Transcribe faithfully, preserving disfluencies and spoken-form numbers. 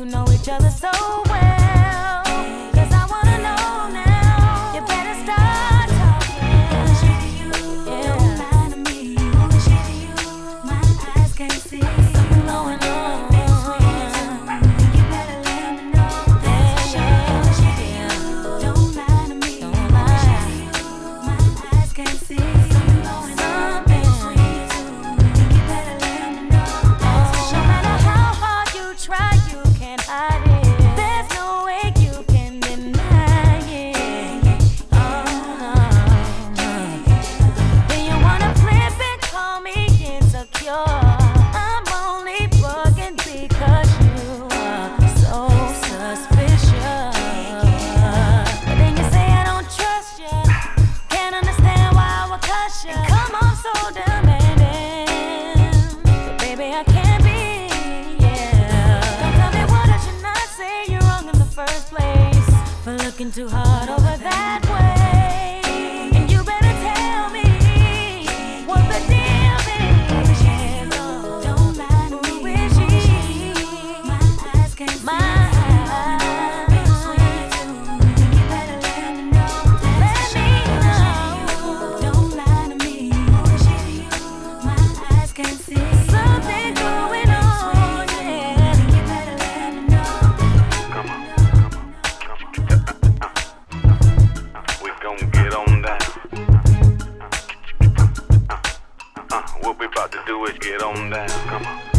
two know each other so well. Cause I wanna know now. You better start talking. Yeah. Don't lie to me. Bullshit to you. My eyes can't see. Something going on. You better let me know. Yeah, yeah. Don't lie to me. Don't lie. My eyes can't see. Something going on. You better let me know. No matter how hard you try, you can't hide it. There's no way you can deny it. Oh, then you wanna flip and call me insecure. I'm only bugging because you are so suspicious. But then you say I don't trust you. Can't understand why I would cuss you. Come on, so demanding. But baby, I can't be. Yeah. Don't tell me what I should not say. You're wrong in the first place for looking too hard over that way. And you better tell me what the deal is. Don't lie to me. Who is she? My eyes can't see. My eyes. You better let me know. Let me know. Don't lie to me. My eyes can't see. Something going on, yeah. You better let me know. Come on, come on, come on. We gon' get on down. Uh, uh, what we about to do is get on down. Come on.